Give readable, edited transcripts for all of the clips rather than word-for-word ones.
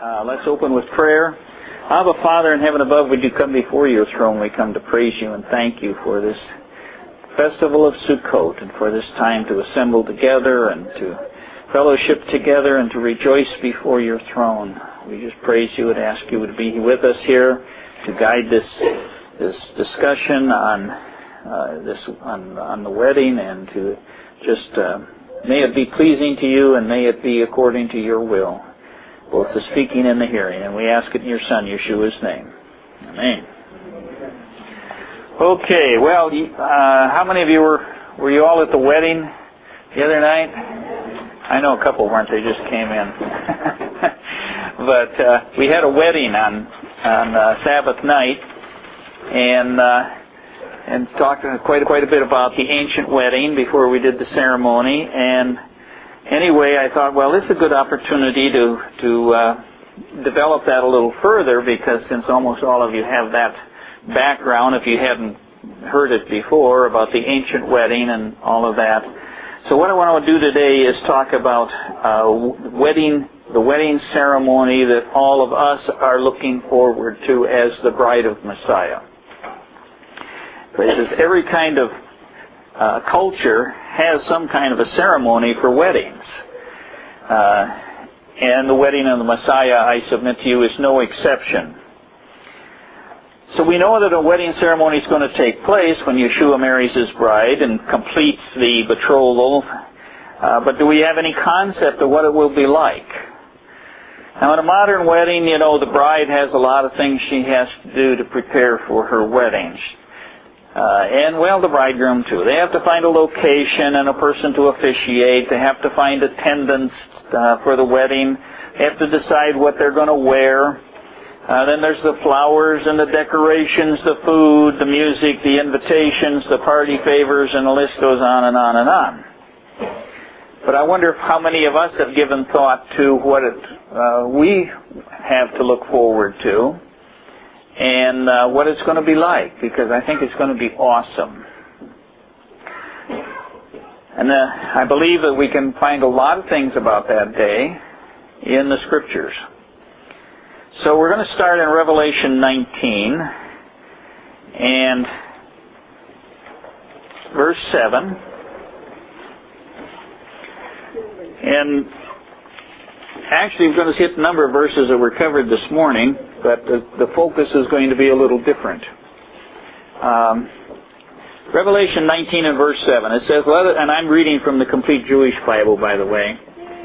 Let's open with prayer. Abba, Father in heaven above, we do come before your throne. We come to praise you and thank you for this festival of Sukkot and for this time to assemble together and to fellowship together and to rejoice before your throne. We just praise you and ask you to be with us here to guide this discussion on the wedding, and to just may it be pleasing to you and may it be according to your will, both the speaking and the hearing. And we ask it in your Son, Yeshua's name. Amen. Okay, well, how many of you were you all at the wedding the other night? I know a couple weren't, they just came in. But we had a wedding on Sabbath night, and talked quite a bit about the ancient wedding before we did the ceremony. And anyway, I thought, well, this is a good opportunity to develop that a little further, because since almost all of you have that background, if you hadn't heard it before, about the ancient wedding and all of that. So what I want to do today is talk about the wedding ceremony that all of us are looking forward to as the bride of Messiah. Because every kind of culture has some kind of a ceremony for weddings. And the wedding of the Messiah, I submit to you, is no exception. So we know that a wedding ceremony is going to take place when Yeshua marries his bride and completes the betrothal. But do we have any concept of what it will be like? Now, in a modern wedding, you know, the bride has a lot of things she has to do to prepare for her wedding. And, well, the bridegroom, too. They have to find a location and a person to officiate. They have to find attendants for the wedding. They have to decide what they're going to wear. Then there's the flowers and the decorations, the food, the music, the invitations, the party favors, and the list goes on and on and on. But I wonder how many of us have given thought to what we have to look forward to and what it's going to be like, because I think it's going to be awesome. And I believe that we can find a lot of things about that day in the Scriptures. So we're going to start in Revelation 19 and verse 7. And actually we're going to hit a number of verses that were covered this morning, but the focus is going to be a little different. Revelation 19 and verse 7. It says, and I'm reading from the Complete Jewish Bible, by the way.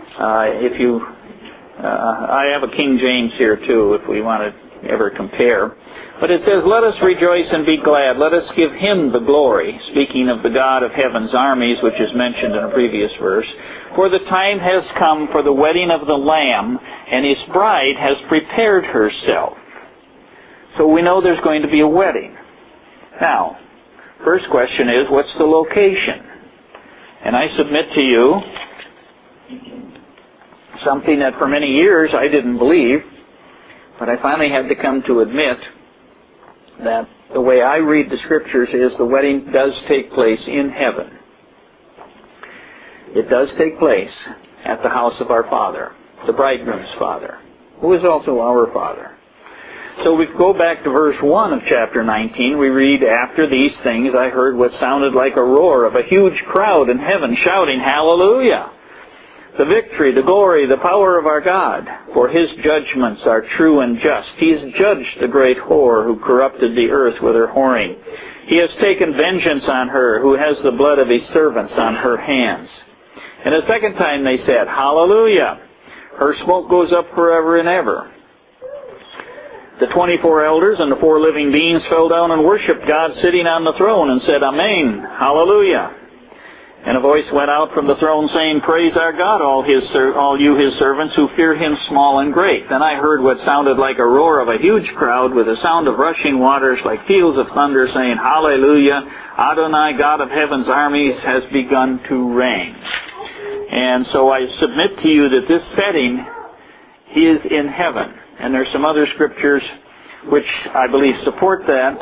I have a King James here, too, if we want to ever compare. But it says, let us rejoice and be glad. Let us give him the glory, speaking of the God of heaven's armies, which is mentioned in a previous verse. For the time has come for the wedding of the Lamb, and his bride has prepared herself. So we know there's going to be a wedding. Now, first question is, what's the location? And I submit to you something that for many years I didn't believe, but I finally had to come to admit that the way I read the Scriptures is the wedding does take place in heaven. It does take place at the house of our Father, the bridegroom's Father, who is also our Father. So we go back to verse 1 of chapter 19. We read, after these things I heard what sounded like a roar of a huge crowd in heaven shouting, Hallelujah! The victory, the glory, the power of our God, for his judgments are true and just. He has judged the great whore who corrupted the earth with her whoring. He has taken vengeance on her who has the blood of his servants on her hands. And a second time they said, Hallelujah! Her smoke goes up forever and ever. The 24 elders and the 4 living beings fell down and worshipped God sitting on the throne and said, Amen, Hallelujah. And a voice went out from the throne saying, Praise our God, all you his servants who fear him, small and great. Then I heard what sounded like a roar of a huge crowd with a sound of rushing waters like peals of thunder saying, Hallelujah, Adonai, God of heaven's armies, has begun to reign. And so I submit to you that this setting is in heaven. And there's some other scriptures which I believe support that.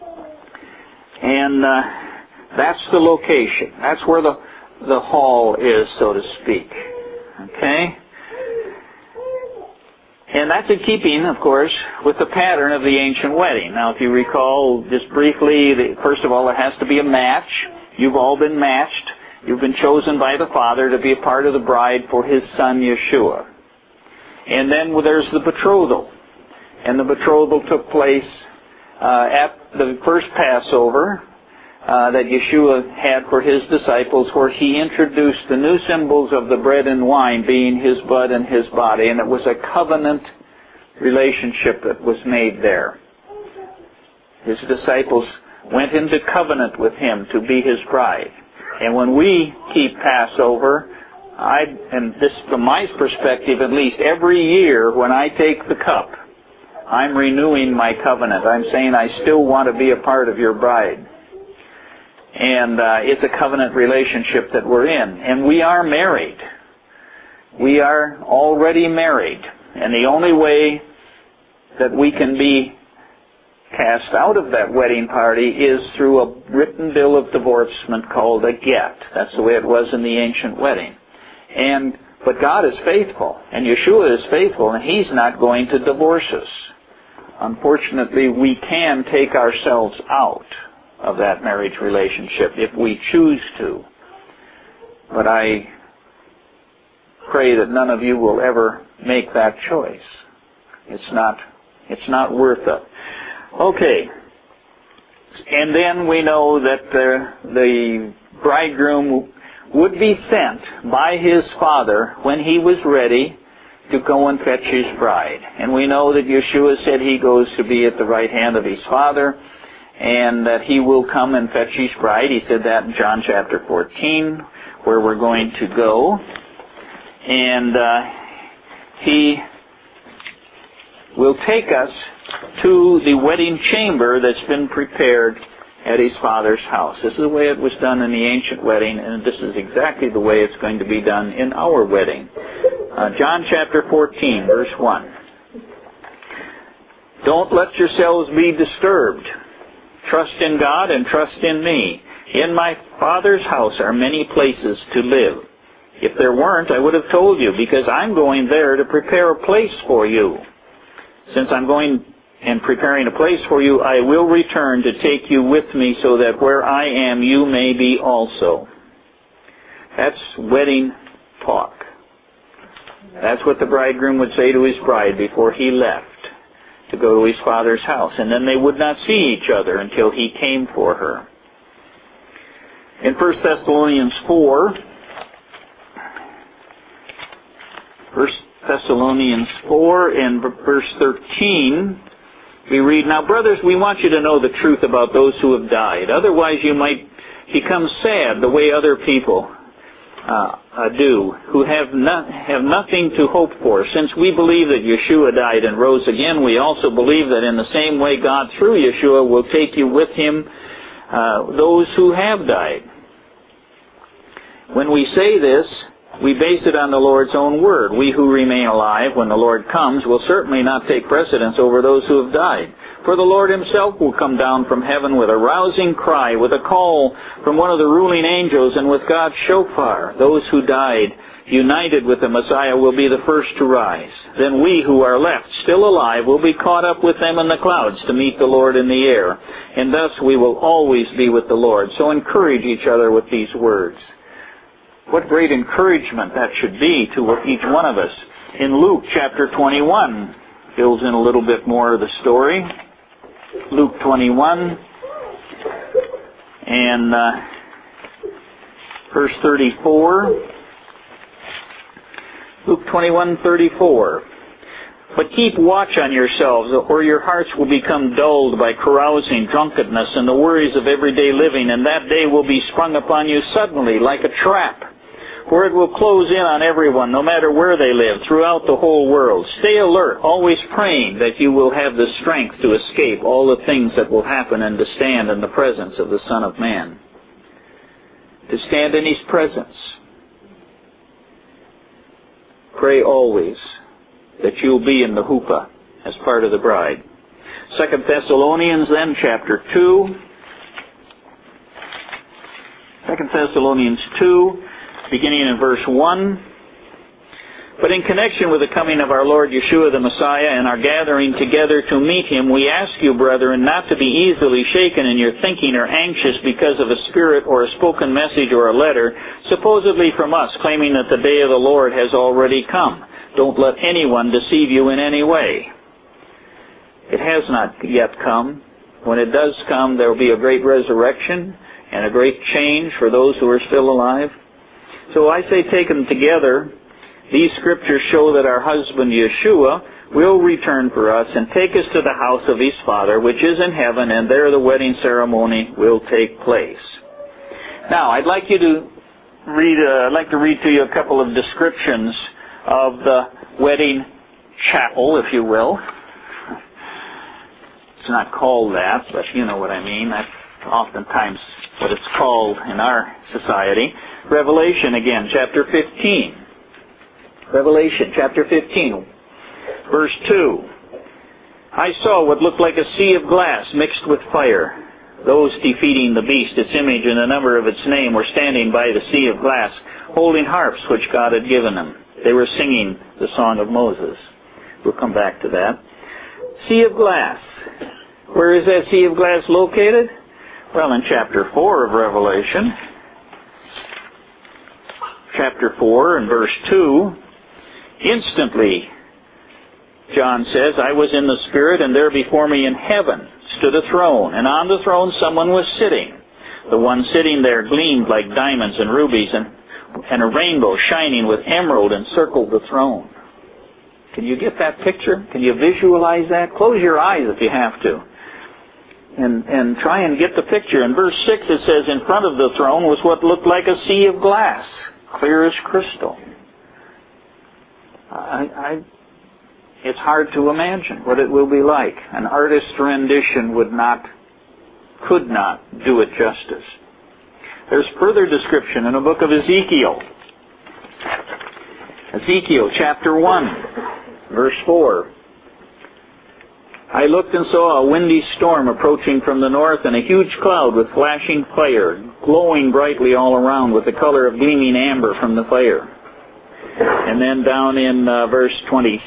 And that's the location. That's where the hall is, so to speak. Okay? And And that's in keeping, of course, with the pattern of the ancient wedding. Now, if you recall, just briefly, first of all, it has to be a match. You've all been matched. You've been chosen by the Father to be a part of the bride for His Son, Yeshua. And then there's the betrothal. And the betrothal took place at the first Passover that Yeshua had for His disciples, where He introduced the new symbols of the bread and wine being His blood and His body. And it was a covenant relationship that was made there. His disciples went into covenant with Him to be His bride. And when we keep Passover, and this from my perspective at least, every year when I take the cup, I'm renewing my covenant. I'm saying I still want to be a part of your bride. And it's a covenant relationship that we're in. And we are married. We are already married. And the only way that we can be cast out of that wedding party is through a written bill of divorcement called a get. That's the way it was in the ancient wedding. But God is faithful, and Yeshua is faithful, and He's not going to divorce us. Unfortunately, we can take ourselves out of that marriage relationship if we choose to. But I pray that none of you will ever make that choice. It's not worth it. Okay. And then we know that the bridegroom would be sent by his father when he was ready to go and fetch his bride. And we know that Yeshua said He goes to be at the right hand of His Father, and that He will come and fetch His bride. He said that in John chapter 14, where we're going to go. And He will take us to the wedding chamber that's been prepared at His Father's house. This is the way it was done in the ancient wedding, and this is exactly the way it's going to be done in our wedding. John chapter 14, verse 1. Don't let yourselves be disturbed. Trust in God and trust in me. In my Father's house are many places to live. If there weren't, I would have told you, because I'm going there to prepare a place for you. Since I'm going and preparing a place for you, I will return to take you with me, so that where I am, you may be also. That's wedding talk. That's what the bridegroom would say to his bride before he left to go to his father's house. And then they would not see each other until he came for her. In 1 Thessalonians 4, 1 Thessalonians 4 and verse 13, we read, "Now, brothers, we want you to know the truth about those who have died. Otherwise you might become sad the way other people do, who have nothing to hope for. Since we believe that Yeshua died and rose again, we also believe that in the same way God, through Yeshua, will take you with Him, those who have died. When we say this, we base it on the Lord's own word. We who remain alive when the Lord comes will certainly not take precedence over those who have died. For the Lord Himself will come down from heaven with a rousing cry, with a call from one of the ruling angels, and with God's shofar. Those who died, united with the Messiah, will be the first to rise. Then we who are left, still alive, will be caught up with them in the clouds to meet the Lord in the air. And thus we will always be with the Lord. So encourage each other with these words." What great encouragement that should be to each one of us. In Luke chapter 21, fills in a little bit more of the story. Luke 21 and verse 34. Luke 21:34. "But keep watch on yourselves, or your hearts will become dulled by carousing, drunkenness, and the worries of everyday living, and that day will be sprung upon you suddenly like a trap. For it will close in on everyone, no matter where they live, throughout the whole world. Stay alert, always praying that you will have the strength to escape all the things that will happen and to stand in the presence of the Son of Man." To stand in His presence. Pray always that you'll be in the huppah as part of the bride. 2 Thessalonians then, chapter 2. 2 Thessalonians 2. Beginning in verse 1, But in connection with the coming of our Lord Yeshua the Messiah and our gathering together to meet Him, we ask you, brethren, not to be easily shaken in your thinking or anxious because of a spirit or a spoken message or a letter, supposedly from us, claiming that the day of the Lord has already come. Don't let anyone deceive you in any way. It has not yet come. When it does come, there will be a great resurrection and a great change for those who are still alive. So I say, taken together, these scriptures show that our husband Yeshua will return for us and take us to the house of His Father, which is in heaven, and there the wedding ceremony will take place. Now, I'd like to read to you a couple of descriptions of the wedding chapel, if you will. It's not called that, but you know what I mean. That's oftentimes what it's called in our society. Revelation again, chapter 15. Revelation chapter 15, verse 2. I saw what looked like a sea of glass mixed with fire. Those defeating the beast, its image, and the number of its name were standing by the sea of glass, holding harps which God had given them. They were singing the song of Moses. We'll come back to that. Sea of glass. Where is that sea of glass located? Well, in chapter 4 of Revelation. Chapter 4 and verse 2. Instantly, John says, I was in the Spirit, and there before me in heaven stood a throne, and on the throne someone was sitting. The one sitting there gleamed like diamonds and rubies, and a rainbow shining with emerald encircled the throne. Can you get that picture? Can you visualize that? Close your eyes if you have to. And try and get the picture. In verse 6 it says, in front of the throne was what looked like a sea of glass, clear as crystal. It's hard to imagine what it will be like. An artist's rendition could not do it justice. There's further description in the book of Ezekiel. Ezekiel chapter 1, verse 4. I looked and saw a windy storm approaching from the north, and a huge cloud with flashing fire, glowing brightly all around with the color of gleaming amber from the fire. And then down in verse 26,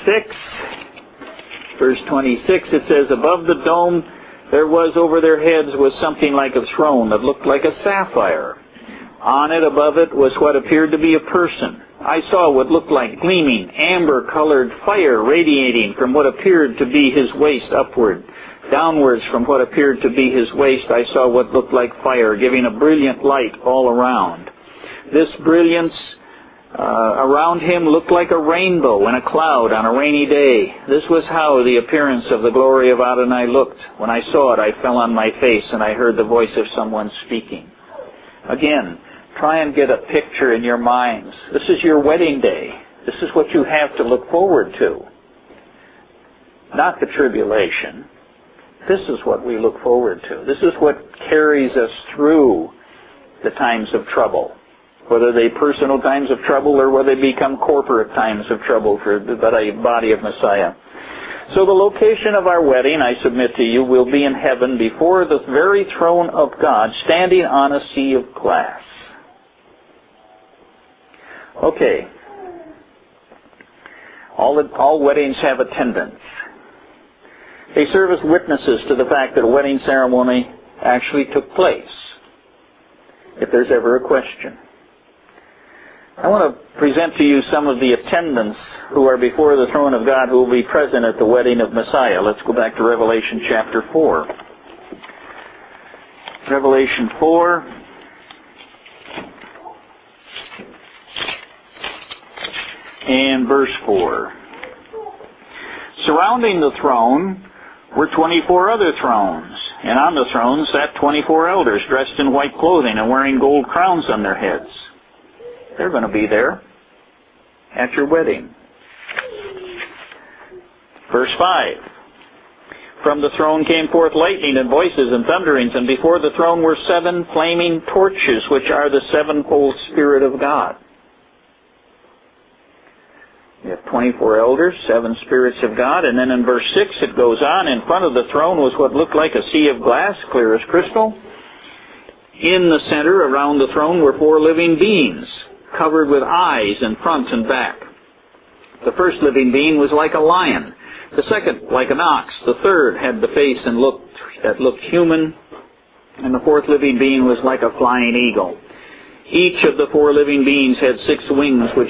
it says, above the dome there was over their heads was something like a throne that looked like a sapphire. On it, above it, was what appeared to be a person. I saw what looked like gleaming, amber-colored fire radiating from what appeared to be his waist upward. Downwards from what appeared to be his waist, I saw what looked like fire, giving a brilliant light all around. This brilliance around him looked like a rainbow in a cloud on a rainy day. This was how the appearance of the glory of Adonai looked. When I saw it, I fell on my face, and I heard the voice of someone speaking. Again, try and get a picture in your minds. This is your wedding day. This is what you have to look forward to. Not the tribulation. This is what we look forward to. This is what carries us through the times of trouble. Whether they personal times of trouble or whether they become corporate times of trouble for the body of Messiah. So the location of our wedding, I submit to you, will be in heaven before the very throne of God, standing on a sea of glass. Okay. All weddings have attendants. They serve as witnesses to the fact that a wedding ceremony actually took place, if there's ever a question. I want to present to you some of the attendants who are before the throne of God who will be present at the wedding of Messiah. Let's go back to Revelation chapter 4. Revelation 4. And verse 4. Surrounding the throne were 24 other thrones, and on the thrones sat 24 elders dressed in white clothing and wearing gold crowns on their heads. They're going to be there at your wedding. Verse 5. From the throne came forth lightning and voices and thunderings, and before the throne were 7 flaming torches, which are the sevenfold Spirit of God. You have 24 elders, 7 spirits of God, and then in verse 6 it goes on, in front of the throne was what looked like a sea of glass, clear as crystal. In the center, around the throne, were 4 living beings, covered with eyes in front and back. The first living being was like a lion, the second like an ox, the third had the face that looked human, and the fourth living being was like a flying eagle. Each of the four living beings had 6 wings, which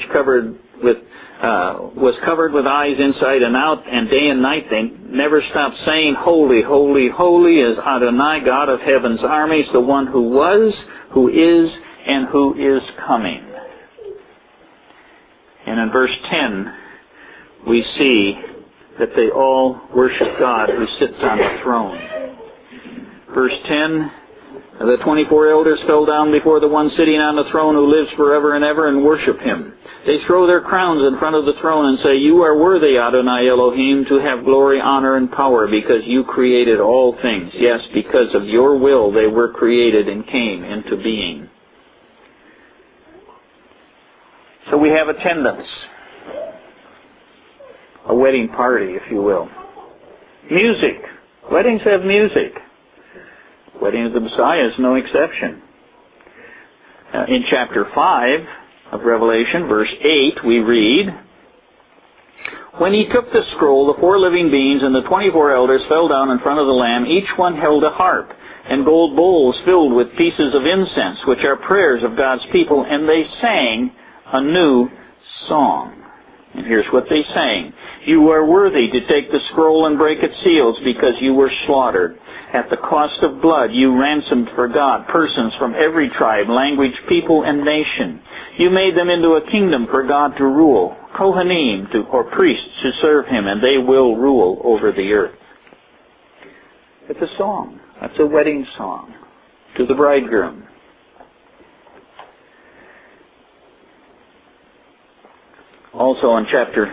was covered with eyes inside and out, and day and night they never stopped saying, "Holy, holy, holy is Adonai, God of heaven's armies, the one who was, who is, and who is coming." And in verse 10, we see that they all worship God who sits on the throne. Verse 10, the 24 elders fell down before the one sitting on the throne who lives forever and ever and worship him. They throw their crowns in front of the throne and say, "You are worthy, Adonai Elohim, to have glory, honor, and power, because you created all things. Yes, because of your will they were created and came into being." So we have attendance. A wedding party, if you will. Music. Weddings have music. Wedding of the Messiah is no exception. In chapter 5 of Revelation, verse 8, we read, "When he took the scroll, the 4 living beings and the 24 elders fell down in front of the Lamb. Each one held a harp and gold bowls filled with pieces of incense, which are prayers of God's people, and they sang a new song." And here's what they sang. "You are worthy to take the scroll and break its seals, because you were slaughtered. At the cost of blood, you ransomed for God persons from every tribe, language, people, and nation. You made them into a kingdom for God to rule, Kohanim, or priests to serve him, and they will rule over the earth." It's a song. That's a wedding song to the bridegroom. Also in chapter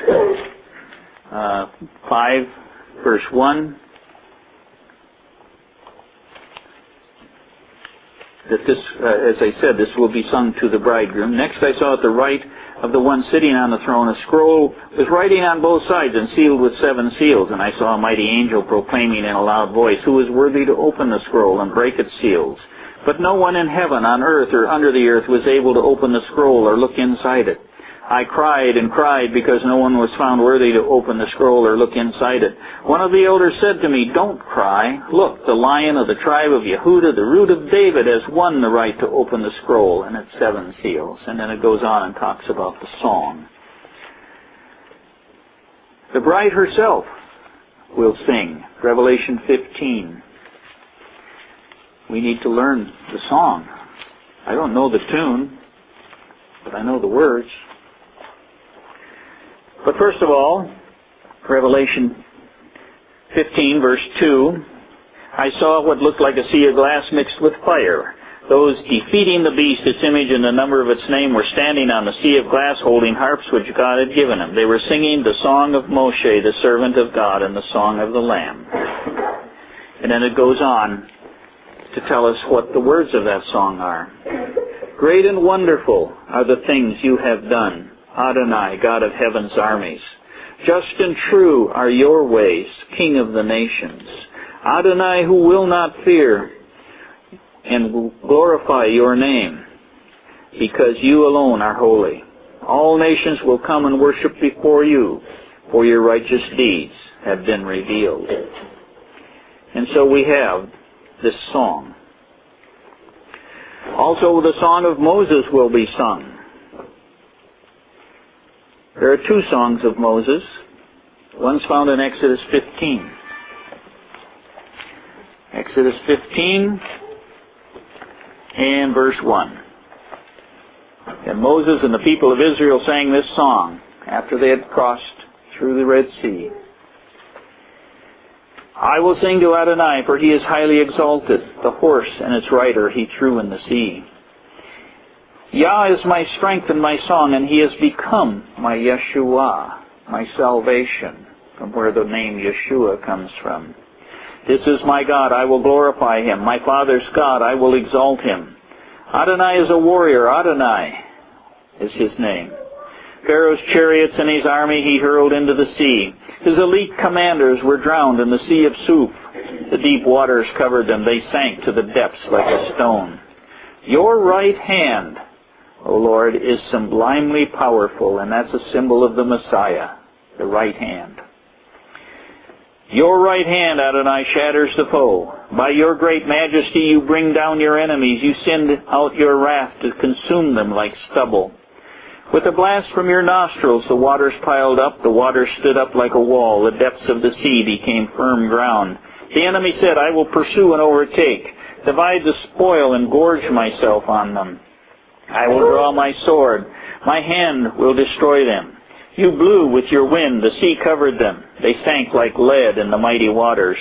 5, verse 1, that this, as I said, this will be sung to the bridegroom. "Next I saw at the right of the one sitting on the throne a scroll with writing on both sides and sealed with 7 seals. And I saw a mighty angel proclaiming in a loud voice, 'Who is worthy to open the scroll and break its seals?' But no one in heaven, on earth, or under the earth was able to open the scroll or look inside it. I cried and cried because no one was found worthy to open the scroll or look inside it. One of the elders said to me, 'Don't cry. Look, the Lion of the tribe of Yehudah, the root of David, has won the right to open the scroll and its 7 seals.'" And then it goes on and talks about the song. The bride herself will sing. Revelation 15. We need to learn the song. I don't know the tune, but I know the words. But first of all, Revelation 15, verse 2, "I saw what looked like a sea of glass mixed with fire. Those defeating the beast, its image, and the number of its name were standing on the sea of glass holding harps which God had given them. They were singing the song of Moshe, the servant of God, and the song of the Lamb." And then it goes on to tell us what the words of that song are. "Great and wonderful are the things you have done, Adonai, God of heaven's armies. Just and true are your ways, King of the nations. Adonai, who will not fear and will glorify your name, because you alone are holy. All nations will come and worship before you, for your righteous deeds have been revealed." And so we have this song. Also, the song of Moses will be sung. There are 2 songs of Moses. One's found in Exodus 15. Exodus 15 and verse 1. "And Moses and the people of Israel sang this song after they had crossed through the Red Sea. I will sing to Adonai, for he is highly exalted. The horse and its rider he threw in the sea. Yah is my strength and my song, and he has become my Yeshua, my salvation," from where the name Yeshua comes from. "This is my God, I will glorify him. My father's God, I will exalt him. Adonai is a warrior, Adonai is his name. Pharaoh's chariots and his army he hurled into the sea. His elite commanders were drowned in the sea of Suph. The deep waters covered them. They sank to the depths like a stone. Your right hand, O Lord, is sublimely powerful, and that's a symbol of the Messiah, the right hand. Your right hand, Adonai, shatters the foe. By your great majesty you bring down your enemies. You send out your wrath to consume them like stubble. With a blast from your nostrils the waters piled up. The waters stood up like a wall. The depths of the sea became firm ground. The enemy said, I will pursue and overtake, divide the spoil and gorge myself on them. I will draw my sword. My hand will destroy them. You blew with your wind. The sea covered them. They sank like lead in the mighty waters.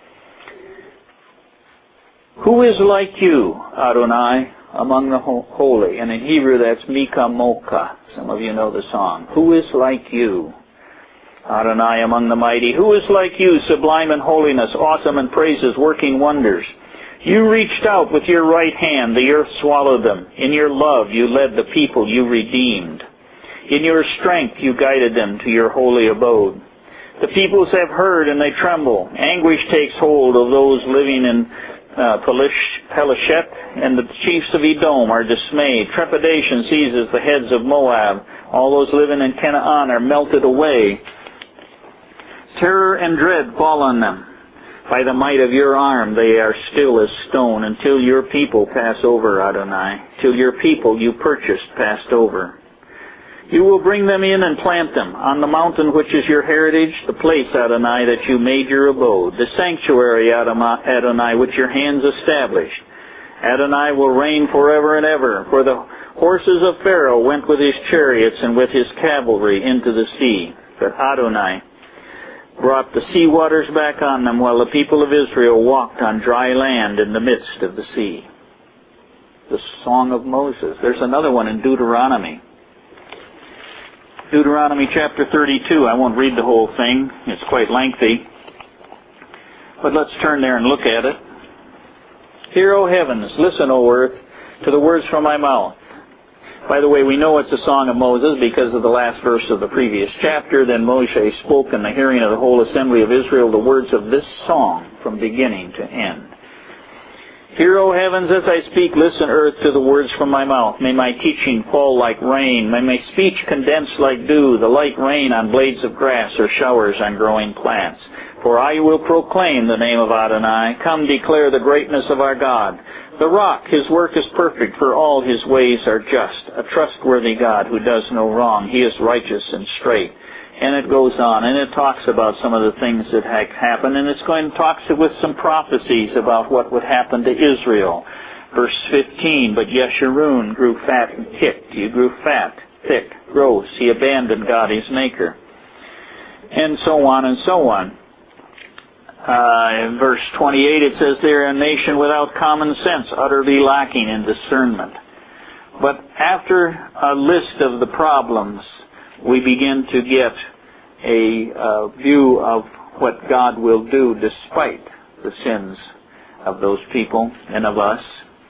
Who is like you, Adonai, among the holy? And in Hebrew that's Mika Mocha. Some of you know the song. Who is like you, Adonai, among the mighty? Who is like you, sublime in holiness, awesome in praises, working wonders? You reached out with your right hand. The earth swallowed them. In your love you led the people you redeemed. In your strength you guided them to your holy abode. The peoples have heard and they tremble. Anguish takes hold of those living in Peleshet, and the chiefs of Edom are dismayed. Trepidation seizes the heads of Moab. All those living in Canaan are melted away. Terror and dread fall on them. By the might of your arm they are still as stone, until your people pass over, Adonai. Till your people you purchased passed over. You will bring them in and plant them on the mountain which is your heritage, the place, Adonai, that you made your abode, the sanctuary, Adonai, which your hands established. Adonai will reign forever and ever, for the horses of Pharaoh went with his chariots and with his cavalry into the sea. But Adonai brought the sea waters back on them, while the people of Israel walked on dry land in the midst of the sea. The Song of Moses. There's another one in Deuteronomy. Deuteronomy chapter 32. I won't read the whole thing. It's quite lengthy. But let's turn there and look at it. Hear, O heavens, listen, O earth, to the words from my mouth. By the way, we know it's a song of Moses because of the last verse of the previous chapter. Then Moshe spoke in the hearing of the whole assembly of Israel the words of this song from beginning to end. Hear, O heavens, as I speak, listen, earth, to the words from my mouth. May my teaching fall like rain. May my speech condense like dew, the light rain on blades of grass or showers on growing plants. For I will proclaim the name of Adonai. Come, declare the greatness of our God. The rock, his work is perfect, for all his ways are just. A trustworthy God who does no wrong. He is righteous and straight. And it goes on, and it talks about some of the things that happened, and it's going to talk with some prophecies about what would happen to Israel. Verse 15, but Yeshurun grew fat and kicked. He grew fat, thick, gross. He abandoned God, his maker. And so on and so on. In verse 28 it says, they are a nation without common sense, utterly lacking in discernment. But after a list of the problems, we begin to get a view of what God will do despite the sins of those people and of us.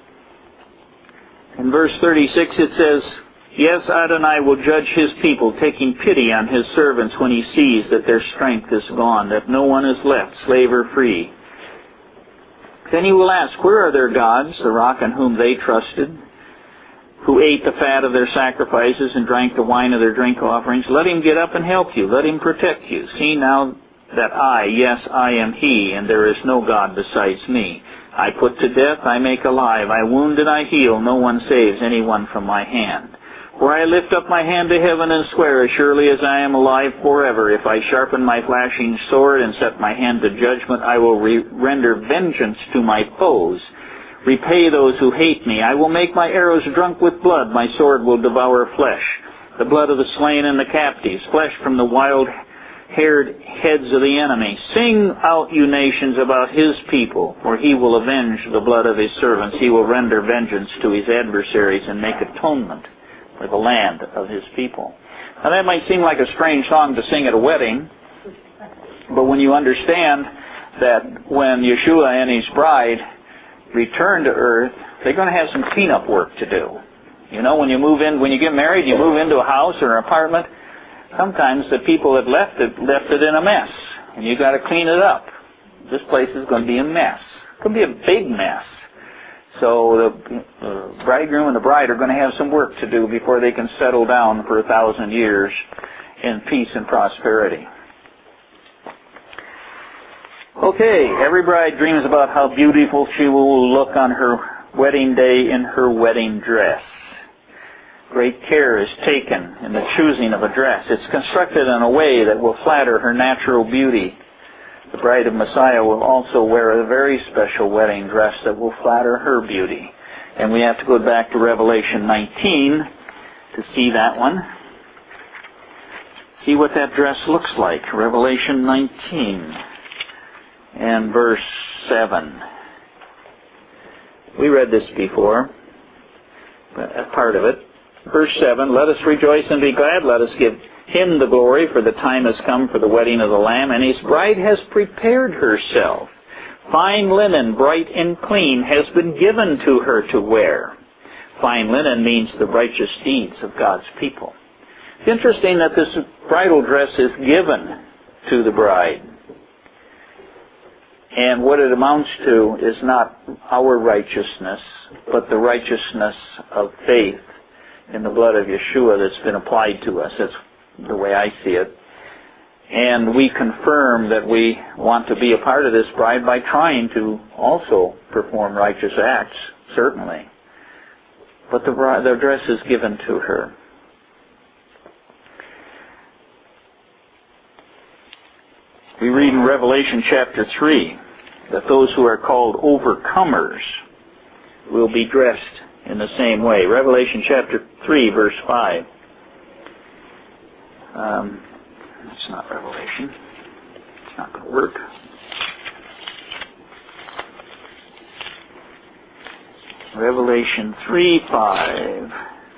In verse 36 it says, yes, Adonai will judge his people, taking pity on his servants when he sees that their strength is gone, that no one is left, slave or free. Then he will ask, where are their gods, the rock on whom they trusted, who ate the fat of their sacrifices and drank the wine of their drink offerings? Let him get up and help you. Let him protect you. See now that I, yes, I am he, and there is no God besides me. I put to death, I make alive. I wound and I heal. No one saves anyone from my hand. For I lift up my hand to heaven and swear, as surely as I am alive forever, if I sharpen my flashing sword and set my hand to judgment, I will render vengeance to my foes. Repay those who hate me. I will make my arrows drunk with blood. My sword will devour flesh, the blood of the slain and the captives, flesh from the wild-haired heads of the enemy. Sing out, you nations, about his people, for he will avenge the blood of his servants. He will render vengeance to his adversaries and make atonement for the land of his people. Now that might seem like a strange song to sing at a wedding, but when you understand that when Yeshua and his bride return to earth, they're going to have some cleanup work to do. You know, when you get married, you move into a house or an apartment, sometimes the people that left it in a mess, and you got to clean it up. This place is going to be a mess. It's going to be a big mess. So the bridegroom and the bride are going to have some work to do before they can settle down for 1,000 years in peace and prosperity. Okay, every bride dreams about how beautiful she will look on her wedding day in her wedding dress. Great care is taken in the choosing of a dress. It's constructed in a way that will flatter her natural beauty. The bride of Messiah will also wear a very special wedding dress that will flatter her beauty. And we have to go back to Revelation 19 to see that one. See what that dress looks like. Revelation 19 and verse 7. We read this before, a part of it. Verse 7, let us rejoice and be glad. Let us give Him the glory, for the time has come for the wedding of the Lamb, and His bride has prepared herself. Fine linen, bright and clean, has been given to her to wear. Fine linen means the righteous deeds of God's people. It's interesting that this bridal dress is given to the bride. And what it amounts to is not our righteousness, but the righteousness of faith in the blood of Yeshua that's been applied to us. That's the way I see it. And we confirm that we want to be a part of this bride by trying to also perform righteous acts, certainly. But the dress is given to her. We read in Revelation chapter 3 that those who are called overcomers will be dressed in the same way. Revelation chapter 3, verse 5. That's not Revelation. It's not going to work. Revelation 3:5.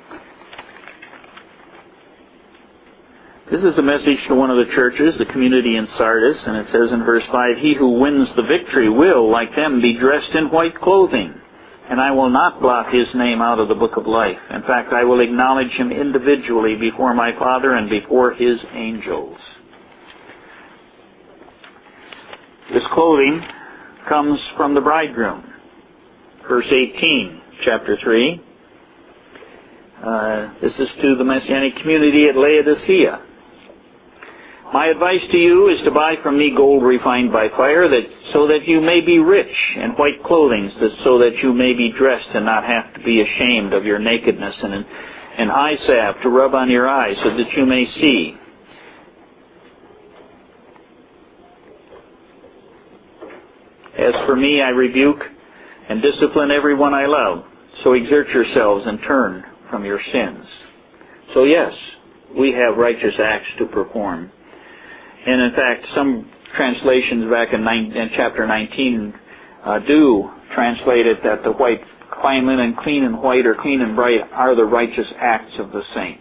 This is a message to one of the churches, the community in Sardis, and it says in verse 5, He who wins the victory will, like them, be dressed in white clothing, and I will not blot his name out of the book of life. In fact, I will acknowledge him individually before my Father and before His angels. This clothing comes from the bridegroom. Verse 18, chapter 3. This is to the Messianic community at Laodicea. My advice to you is to buy from me gold refined by fire, so that you may be rich, and white clothing, so that you may be dressed and not have to be ashamed of your nakedness, and eye salve to rub on your eyes, so that you may see. As for me, I rebuke and discipline everyone I love, so exert yourselves and turn from your sins. So yes, we have righteous acts to perform. And in fact, some translations back in chapter 19 do translate it that the white, fine linen, clean and white, or clean and bright are the righteous acts of the saints.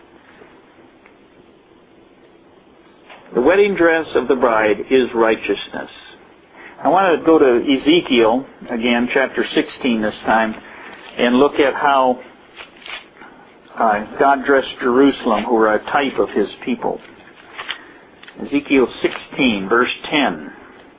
The wedding dress of the bride is righteousness. I want to go to Ezekiel, again, chapter 16 this time, and look at how God dressed Jerusalem, who are a type of His people. Ezekiel 16, verse 10.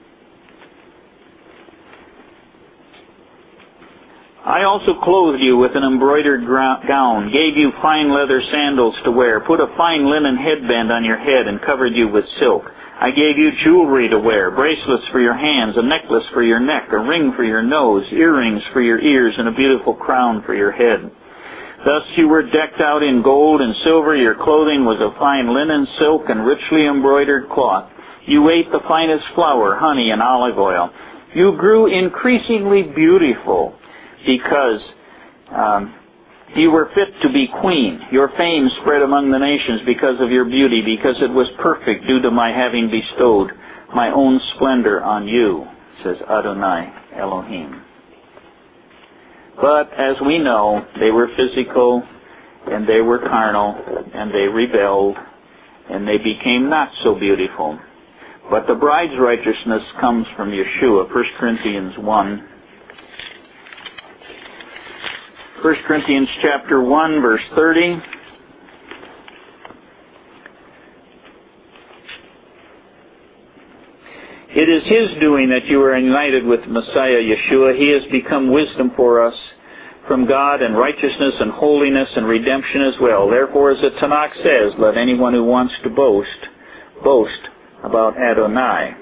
I also clothed you with an embroidered gown, gave you fine leather sandals to wear, put a fine linen headband on your head, and covered you with silk. I gave you jewelry to wear, bracelets for your hands, a necklace for your neck, a ring for your nose, earrings for your ears, and a beautiful crown for your head. Thus you were decked out in gold and silver. Your clothing was of fine linen, silk, and richly embroidered cloth. You ate the finest flour, honey, and olive oil. You grew increasingly beautiful because you were fit to be queen. Your fame spread among the nations because of your beauty, because it was perfect due to my having bestowed my own splendor on you, says Adonai Elohim. But as we know, they were physical, and they were carnal, and they rebelled, and they became not so beautiful. But the bride's righteousness comes from Yeshua, 1 Corinthians 1. 1 Corinthians chapter 1, verse 30. It is His doing that you are united with Messiah Yeshua. He has become wisdom for us from God, and righteousness and holiness and redemption as well. Therefore, as the Tanakh says, let anyone who wants to boast about Adonai.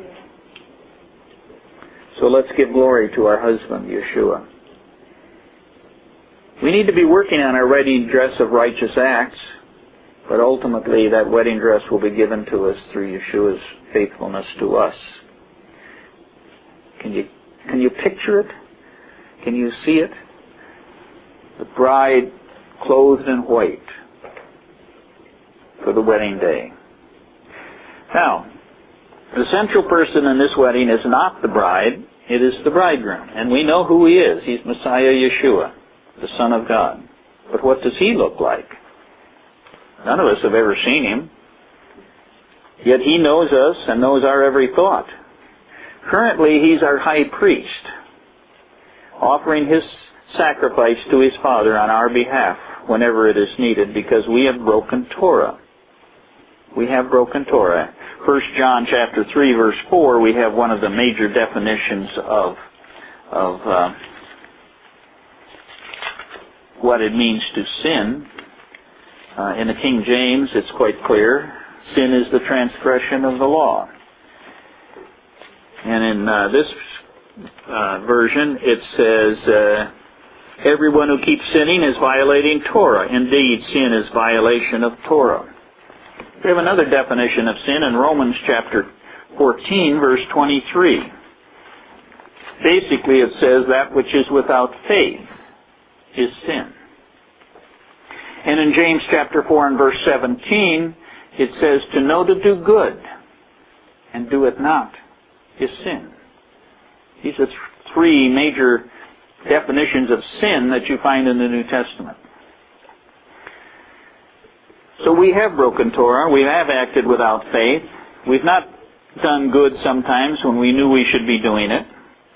So let's give glory to our husband, Yeshua. We need to be working on our wedding dress of righteous acts, but ultimately that wedding dress will be given to us through Yeshua's faithfulness to us. Can you picture it? Can you see it? The bride clothed in white for the wedding day. Now, the central person in this wedding is not the bride, it is the bridegroom. And we know who he is. He's Messiah Yeshua, the Son of God. But what does he look like? None of us have ever seen him. Yet he knows us and knows our every thought. Currently, he's our high priest, offering his sacrifice to his Father on our behalf whenever it is needed, because we have broken Torah. We have broken Torah. 1 John chapter 3, verse 4, we have one of the major definitions of what it means to sin. In the King James, it's quite clear. Sin is the transgression of the law. And in this version, it says, everyone who keeps sinning is violating Torah. Indeed, sin is violation of Torah. We have another definition of sin in Romans chapter 14, verse 23. Basically, it says that which is without faith is sin. And in James chapter 4 and verse 17, it says to know to do good and do it not is sin. These are three major definitions of sin that you find in the New Testament. So we have broken Torah. We have acted without faith. We've not done good sometimes when we knew we should be doing it.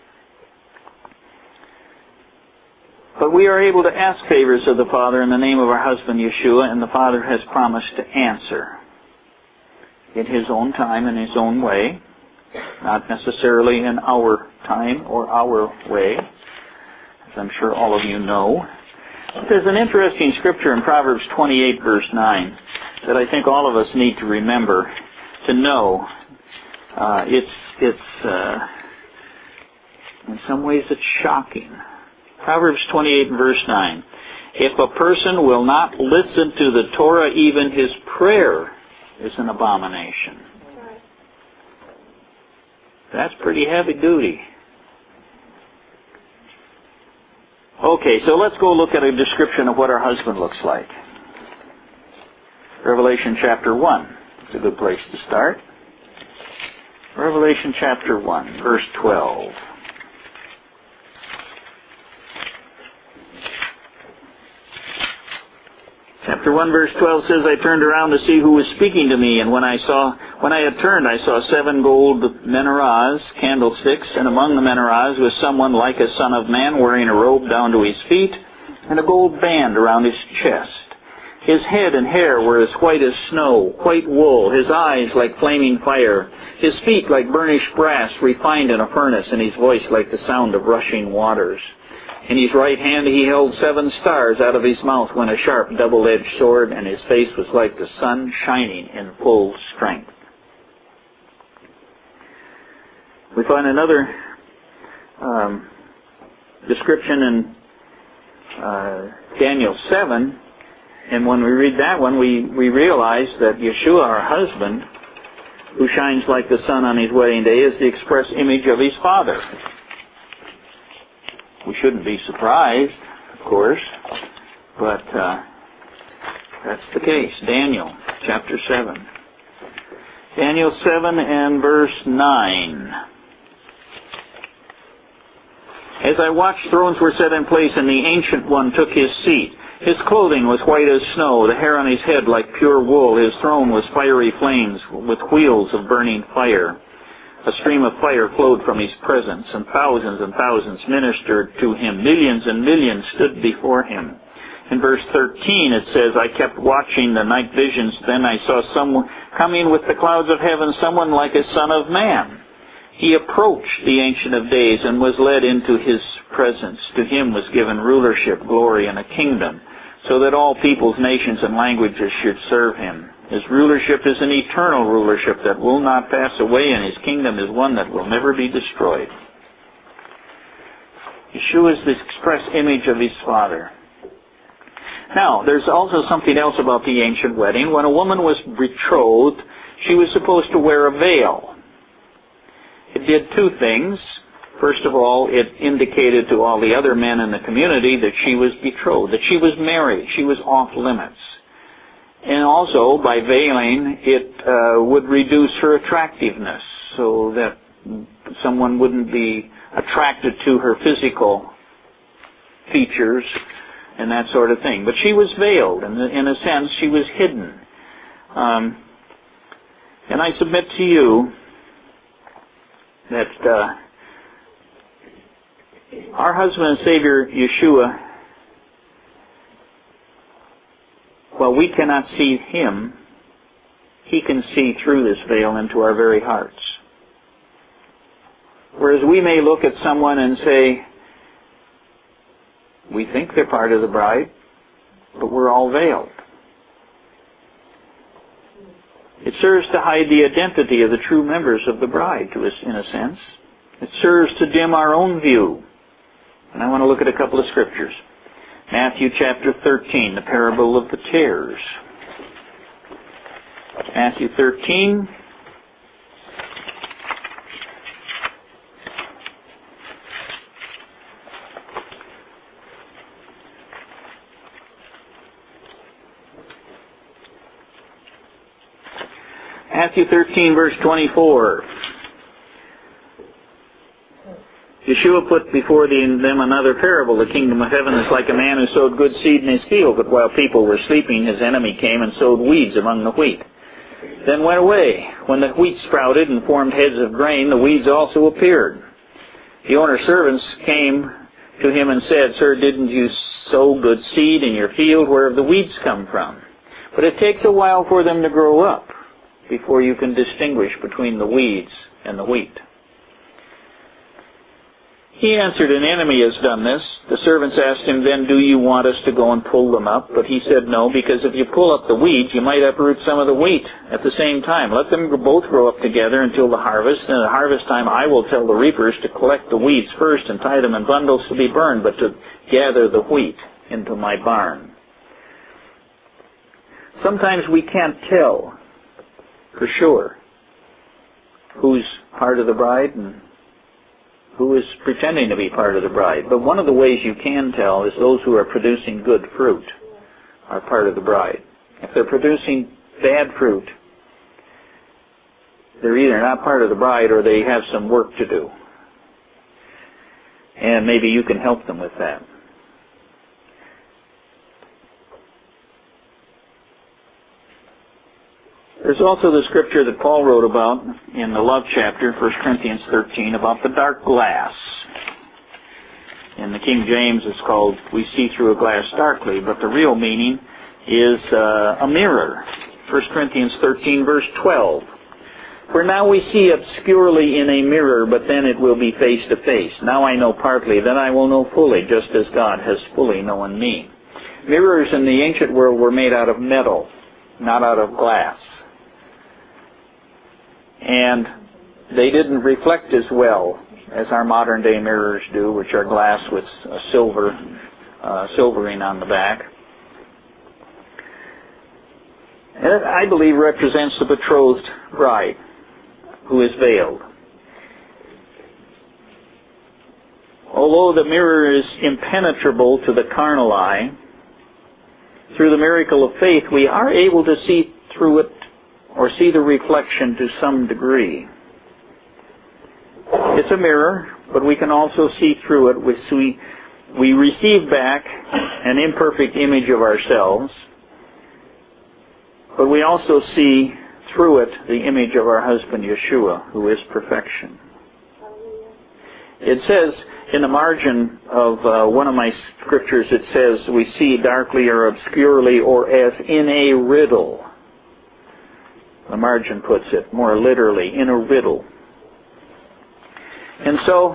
But we are able to ask favors of the Father in the name of our husband Yeshua, and the Father has promised to answer in His own time, in His own way, not necessarily in our time or our way, as I'm sure all of you know. But there's an interesting scripture in Proverbs 28, verse 9, that I think all of us need to remember, to know. In some ways it's shocking. Proverbs 28, verse 9. If a person will not listen to the Torah, even his prayer is an abomination. That's pretty heavy duty. Okay, so let's go look at a description of what our husband looks like. Revelation chapter 1. It's a good place to start. Revelation chapter 1, verse 12. Chapter 1, verse 12 says, I turned around to see who was speaking to me, and when I had turned, I saw 7 gold menorahs, candlesticks, and among the menorahs was someone like a son of man, wearing a robe down to his feet, and a gold band around his chest. His head and hair were as white as snow, white wool, his eyes like flaming fire, his feet like burnished brass refined in a furnace, and his voice like the sound of rushing waters. In his right hand he held 7 stars. Out of his mouth went a sharp double-edged sword, and his face was like the sun shining in full strength. We find another description in Daniel 7, and when we read that one, we realize that Yeshua, our husband, who shines like the sun on his wedding day, is the express image of his Father. We shouldn't be surprised, of course, but that's the case. Daniel chapter 7. Daniel 7 and verse 9. As I watched, thrones were set in place, and the Ancient One took his seat. His clothing was white as snow, the hair on his head like pure wool. His throne was fiery flames with wheels of burning fire. A stream of fire flowed from his presence, and thousands ministered to him. Millions and millions stood before him. In verse 13 it says, I kept watching the night visions. Then I saw someone coming with the clouds of heaven, someone like a son of man. He approached the Ancient of Days and was led into His presence. To Him was given rulership, glory, and a kingdom, so that all peoples, nations, and languages should serve Him. His rulership is an eternal rulership that will not pass away, and His kingdom is one that will never be destroyed. Yeshua is the express image of His Father. Now, there's also something else about the ancient wedding. When a woman was betrothed, she was supposed to wear a veil. It did two things. First of all, it indicated to all the other men in the community that she was betrothed, that she was married, she was off limits. And also, by veiling, it would reduce her attractiveness, so that someone wouldn't be attracted to her physical features and that sort of thing. But she was veiled. In a sense, she was hidden. And I submit to you that our husband and Savior, Yeshua, while we cannot see Him, He can see through this veil into our very hearts. Whereas we may look at someone and say, we think they're part of the bride, but we're all veiled. It serves to hide the identity of the true members of the bride, in a sense. It serves to dim our own view. And I want to look at a couple of scriptures. Matthew chapter 13, the parable of the tares. Matthew 13. Matthew 13, verse 24. Yeshua put before them another parable. The kingdom of heaven is like a man who sowed good seed in his field, but while people were sleeping, his enemy came and sowed weeds among the wheat, then went away. When the wheat sprouted and formed heads of grain, the weeds also appeared. The owner's servants came to him and said, Sir, didn't you sow good seed in your field? Where have the weeds come from? But it takes a while for them to grow up before you can distinguish between the weeds and the wheat. He answered, An enemy has done this. The servants asked him, Then do you want us to go and pull them up? But he said, No, because if you pull up the weeds, you might uproot some of the wheat at the same time. Let them both grow up together until the harvest. And at harvest time I will tell the reapers to collect the weeds first and tie them in bundles to be burned, but to gather the wheat into my barn. Sometimes we can't tell for sure who's part of the bride and who is pretending to be part of the bride. But one of the ways you can tell is those who are producing good fruit are part of the bride. If they're producing bad fruit, they're either not part of the bride or they have some work to do. And maybe you can help them with that. There's also the scripture that Paul wrote about in the love chapter, 1 Corinthians 13, about the dark glass. In the King James it's called, we see through a glass darkly, but the real meaning is a mirror. 1 Corinthians 13, verse 12. For now we see obscurely in a mirror, but then it will be face to face. Now I know partly, then I will know fully, just as God has fully known me. Mirrors in the ancient world were made out of metal, not out of glass. And they didn't reflect as well as our modern day mirrors do, which are glass with a silvering on the back. And it, I believe, represents the betrothed bride who is veiled. Although the mirror is impenetrable to the carnal eye, through the miracle of faith we are able to see through it or see the reflection to some degree. It's a mirror, but we can also see through it. We receive back an imperfect image of ourselves, but we also see through it the image of our husband Yeshua, who is perfection. It says in the margin of one of my scriptures, it says, we see darkly or obscurely or as in a riddle. The margin puts it more literally, in a riddle. And so,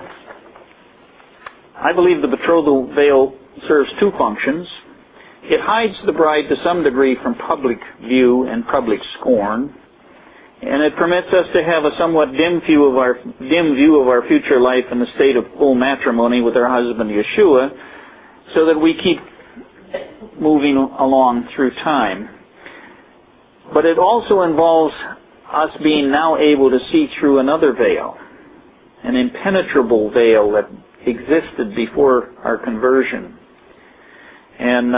I believe the betrothal veil serves two functions. It hides the bride to some degree from public view and public scorn, and it permits us to have a somewhat dim view of our future life in the state of full matrimony with our husband Yeshua, so that we keep moving along through time. But it also involves us being now able to see through another veil, an impenetrable veil that existed before our conversion. And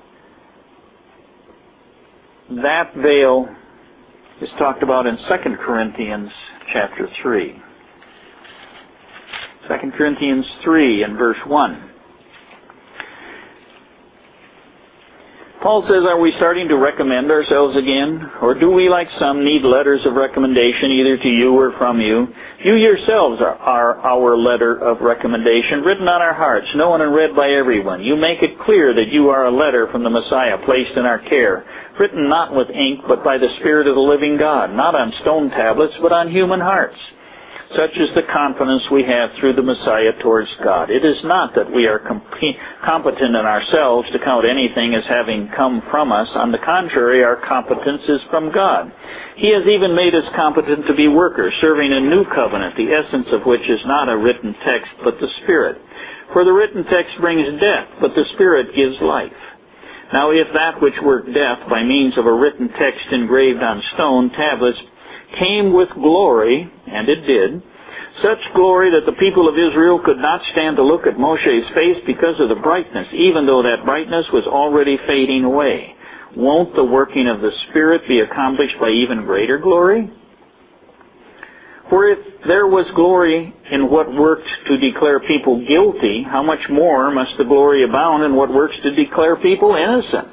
that veil is talked about in 2 Corinthians chapter 3. 2 Corinthians 3 and verse 1. Paul says, "Are we starting to recommend ourselves again? Or do we, like some, need letters of recommendation either to you or from you? You yourselves are our letter of recommendation, written on our hearts, known and read by everyone. You make it clear that you are a letter from the Messiah, placed in our care, written not with ink, but by the Spirit of the living God, not on stone tablets, but on human hearts. Such is the confidence we have through the Messiah towards God. It is not that we are competent in ourselves to count anything as having come from us. On the contrary, our competence is from God. He has even made us competent to be workers, serving a new covenant, the essence of which is not a written text, but the Spirit. For the written text brings death, but the Spirit gives life. Now if that which worked death by means of a written text engraved on stone tablets came with glory, and it did, such glory that the people of Israel could not stand to look at Moshe's face because of the brightness, even though that brightness was already fading away. Won't the working of the Spirit be accomplished by even greater glory? For if there was glory in what worked to declare people guilty, how much more must the glory abound in what works to declare people innocent?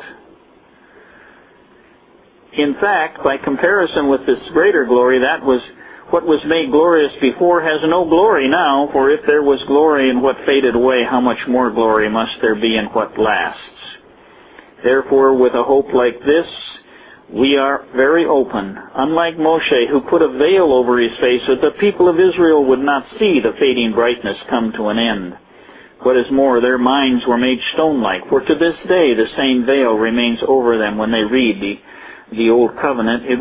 In fact, by comparison with this greater glory, that was what was made glorious before has no glory now, for if there was glory in what faded away, how much more glory must there be in what lasts? Therefore, with a hope like this, we are very open, unlike Moshe, who put a veil over his face so that the people of Israel would not see the fading brightness come to an end. What is more, their minds were made stone-like, for to this day the same veil remains over them when they read the Old Covenant. It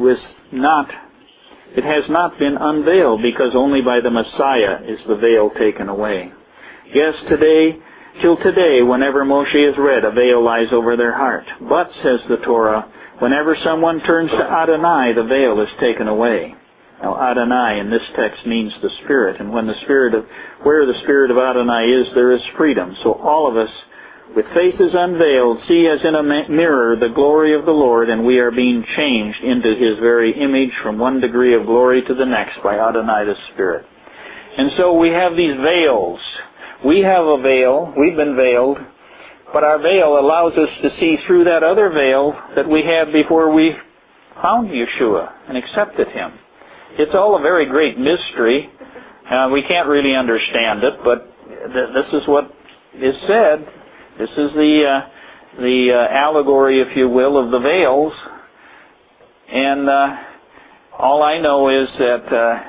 has not been unveiled, because only by the Messiah is the veil taken away. Yes, till today, whenever Moshe is read, a veil lies over their heart. But, says the Torah, whenever someone turns to Adonai, the veil is taken away. Now, Adonai in this text means the Spirit, and where the Spirit of Adonai is, there is freedom. So all of us, with faces unveiled, see as in a mirror the glory of the Lord, and we are being changed into His very image from one degree of glory to the next by Adonai the Spirit. And so we have these veils. We have a veil. We've been veiled. But our veil allows us to see through that other veil that we had before we found Yeshua and accepted Him. It's all a very great mystery. We can't really understand it, but this is what is said. This is the allegory, if you will, of the veils. And all I know is that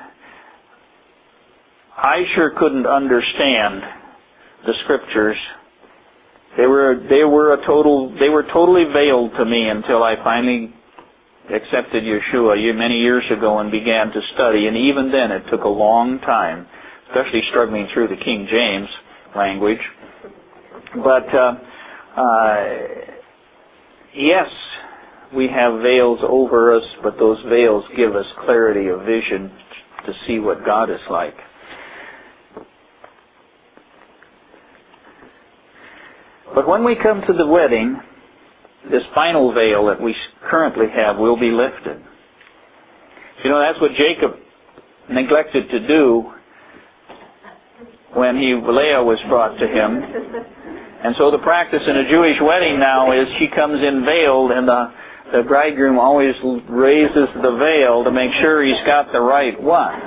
I sure couldn't understand the Scriptures. They were totally veiled to me until I finally accepted Yeshua many years ago and began to study. And even then, it took a long time, especially struggling through the King James language. But yes, we have veils over us, but those veils give us clarity of vision to see what God is like. But when we come to the wedding, this final veil that we currently have will be lifted. You know, that's what Jacob neglected to do when Leah was brought to him. And so the practice in a Jewish wedding now is she comes in veiled, and the bridegroom always raises the veil to make sure he's got the right one.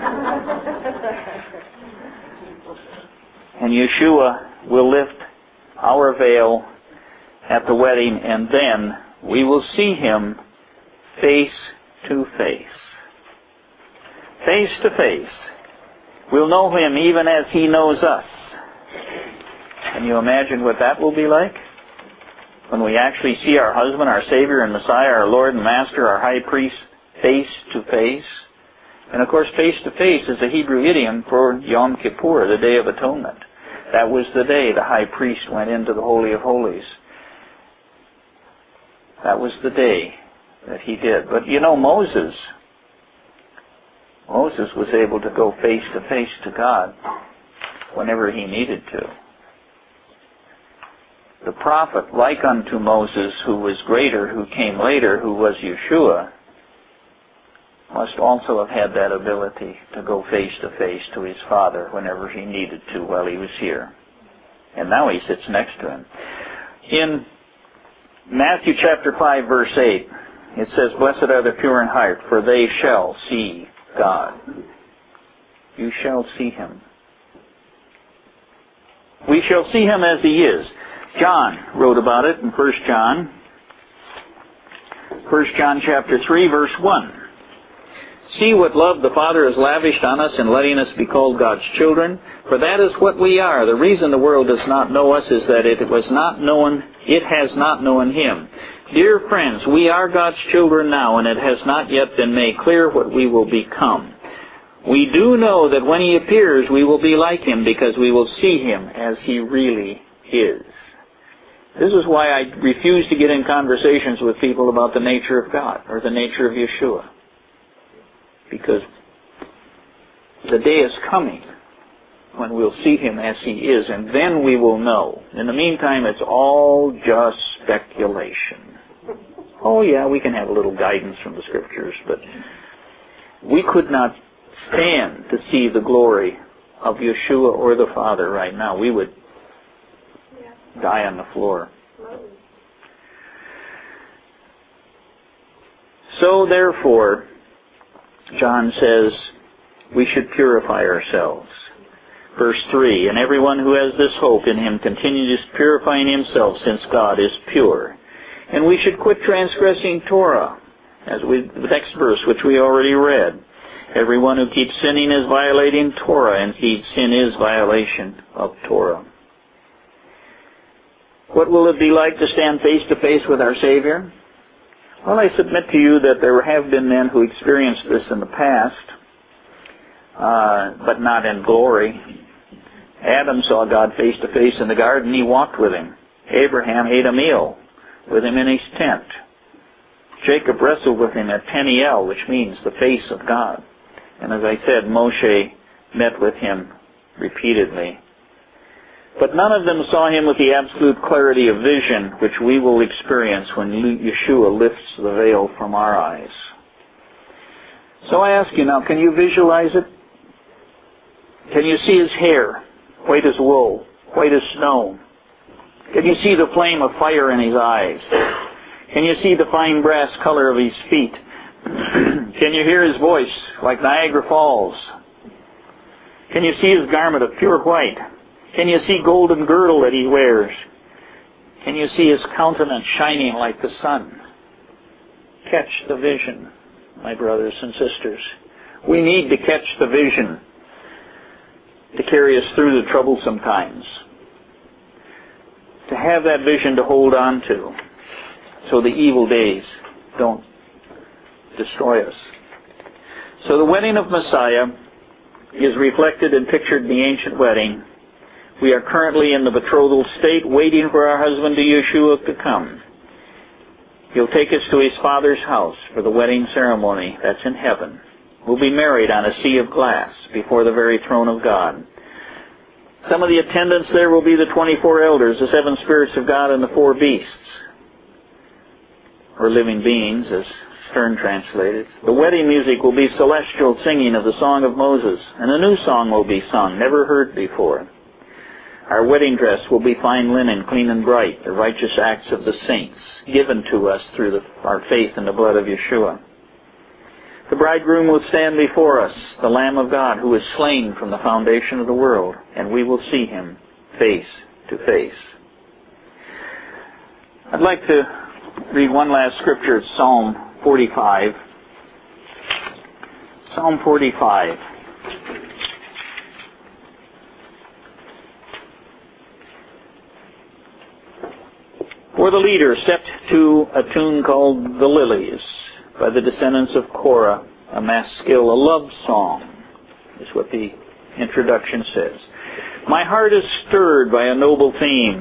And Yeshua will lift our veil at the wedding, and then we will see Him face to face. Face to face. We'll know Him even as He knows us. Can you imagine what that will be like? When we actually see our husband, our Savior and Messiah, our Lord and Master, our High Priest, face to face. And of course, face to face is a Hebrew idiom for Yom Kippur, the Day of Atonement. That was the day the High Priest went into the Holy of Holies. That was the day that he did. But you know, Moses was able to go face to face to God whenever he needed to. The prophet, like unto Moses, who was greater, who came later, who was Yeshua, must also have had that ability to go face to face to his Father whenever he needed to while he was here. And now he sits next to him. In Matthew chapter 5, verse 8, it says, Blessed are the pure in heart, for they shall see God. You shall see Him. We shall see Him as He is. John wrote about it in 1 John. 1 John chapter 3, verse 1. See what love the Father has lavished on us in letting us be called God's children, for that is what we are. The reason the world does not know us is that it has not known Him. Dear friends, we are God's children now, and it has not yet been made clear what we will become. We do know that when He appears, we will be like Him, because we will see Him as He really is. This is why I refuse to get in conversations with people about the nature of God or the nature of Yeshua. Because the day is coming when we'll see Him as He is, and then we will know. In the meantime, it's all just speculation. Oh yeah, we can have a little guidance from the Scriptures, but we could not stand to see the glory of Yeshua or the Father right now. We would die on the floor. So therefore, John says, we should purify ourselves. Verse 3, and everyone who has this hope in Him continues purifying himself, since God is pure. And we should quit transgressing Torah, the next verse, which we already read. Everyone who keeps sinning is violating Torah, and indeed sin is violation of Torah. What will it be like to stand face to face with our Savior? Well, I submit to you that there have been men who experienced this in the past, but not in glory. Adam saw God face to face in the garden. He walked with Him. Abraham ate a meal with Him in his tent. Jacob wrestled with Him at Peniel, which means the face of God. And as I said, Moshe met with Him repeatedly. But none of them saw Him with the absolute clarity of vision which we will experience when Yeshua lifts the veil from our eyes. So I ask you now, can you visualize it? Can you see His hair, white as wool, white as snow? Can you see the flame of fire in His eyes? Can you see the fine brass color of His feet? Can you hear His voice like Niagara Falls? Can you see His garment of pure white? Can you see golden girdle that He wears? Can you see His countenance shining like the sun? Catch the vision, my brothers and sisters. We need to catch the vision to carry us through the troublesome times. To have that vision to hold on to, so the evil days don't destroy us. So the wedding of Messiah is reflected and pictured in the ancient wedding. We are currently in the betrothal state, waiting for our husband to Yeshua to come. He'll take us to His Father's house for the wedding ceremony that's in heaven. We'll be married on a sea of glass before the very throne of God. Some of the attendants there will be the 24 elders, the 7 spirits of God, and the 4 beasts, or living beings, as Stern translated. The wedding music will be celestial singing of the Song of Moses, and a new song will be sung, never heard before. Our wedding dress will be fine linen, clean and bright, the righteous acts of the saints, given to us through our faith in the blood of Yeshua. The bridegroom will stand before us, the Lamb of God, who is slain from the foundation of the world, and we will see Him face to face. I'd like to read one last scripture. It's Psalm 45. Psalm 45. For the leader stepped to a tune called The Lilies by the descendants of Korah, a maskil, a love song, is what the introduction says. My heart is stirred by a noble theme.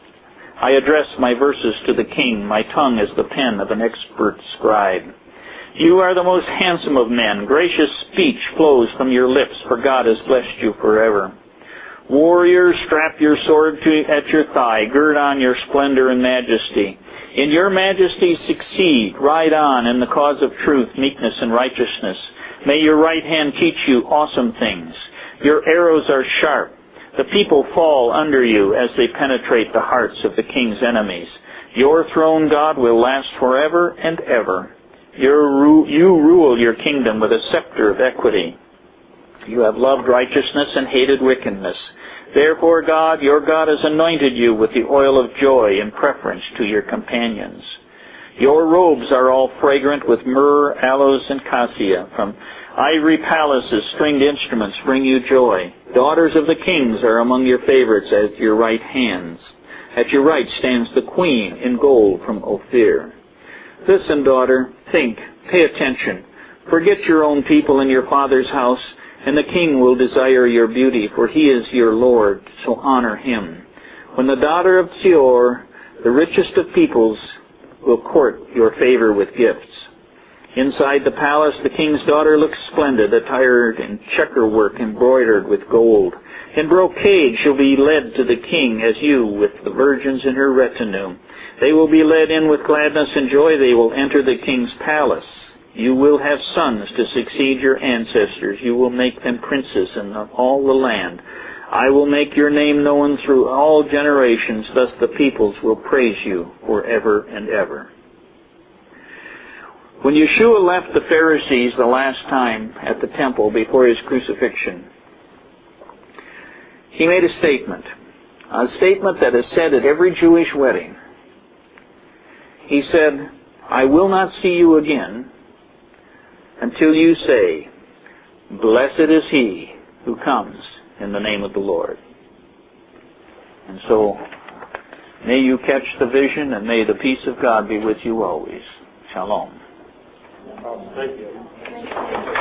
I address my verses to the king. My tongue is the pen of an expert scribe. You are the most handsome of men. Gracious speech flows from your lips, for God has blessed you forever. Warriors, strap your sword at your thigh. Gird on your splendor and majesty. In your majesty succeed. Ride on in the cause of truth, meekness, and righteousness. May your right hand teach you awesome things. Your arrows are sharp. The people fall under you as they penetrate the hearts of the king's enemies. Your throne, God, will last forever and ever. You rule your kingdom with a scepter of equity. You have loved righteousness and hated wickedness. Therefore, God, your God, has anointed you with the oil of joy in preference to your companions. Your robes are all fragrant with myrrh, aloes, and cassia. From ivory palaces, stringed instruments bring you joy. Daughters of the kings are among your favorites at your right hands. At your right stands the queen in gold from Ophir. Listen, daughter, think, pay attention. Forget your own people and your father's house, and the king will desire your beauty, for he is your Lord, so honor him. When the daughter of Zior, the richest of peoples, will court your favor with gifts. Inside the palace, the king's daughter looks splendid, attired in checker work embroidered with gold. In brocade she'll be led to the king as you, with the virgins in her retinue. They will be led in with gladness and joy. They will enter the king's palace. You will have sons to succeed your ancestors. You will make them princes in all the land. I will make your name known through all generations. Thus the peoples will praise you forever and ever. When Yeshua left the Pharisees the last time at the temple before his crucifixion, he made a statement that is said at every Jewish wedding. He said, I will not see you again until you say, blessed is he who comes in the name of the Lord. And so, may you catch the vision, and may the peace of God be with you always. Shalom. Thank you.